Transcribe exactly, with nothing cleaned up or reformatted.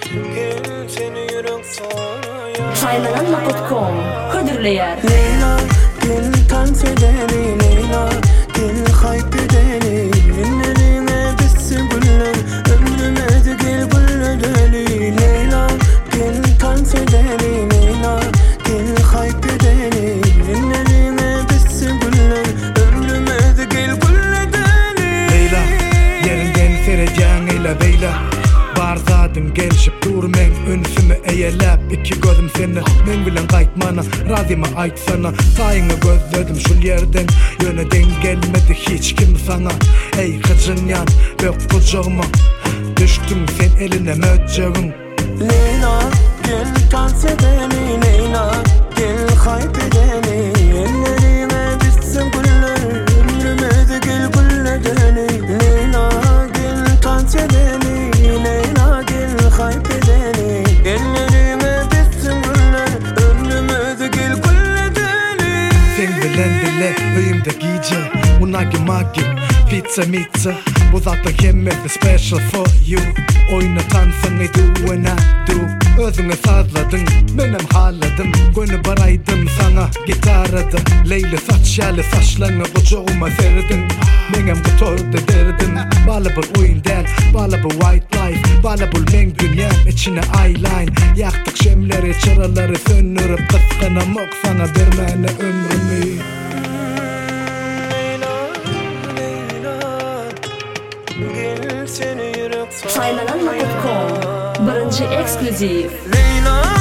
Gel seni yürek saraya Saylananma nokta com Hıdırlayar Leyla gel dans edelim Leyla gel hayp edelim Ellerine bitsin güller ömrüme de gel güller deli Leyla gel dans edelim Leyla gel hayp edelim Ellerine bitsin güller ömrüme de gel güller deli Leyla yerinden sereceğin eyle beyla Barzadın gelişip dur men ünsümü eyelep iki gözüm seni men bilen kaytmana razıma ait sana sayını gözledim şu yerden yöneden gelmedi hiç kim sana ey kıcın yan bök kucağıma düştüm sen eline möcceğim Leyla gel dans edelim Leyla gel hayp edelim Ellerime bitsin güller ömrüme de gel güller deli Leyla gel dans edelim Leyla gel hayp edelim Ellerime bitsin güller ömrüme de gel güller deli sen bilen bile öyümde giyeceğim unagi magi pizza mitza bu zaten yemedi special for you oynatan sana do and I do özüne sazladın benim haladım gönü baraydım sana gitarada Leyla saç yalı saçlarını kucağıma serdin benim gitarda derdin bala bir oyun del bala bir white life bala bir men dünyam içine eyeline yaktık şemleri çıraları söndürüp kıskanamok sana vermene ömrümü Saylananma nokta com Birinci eksklusif Leyla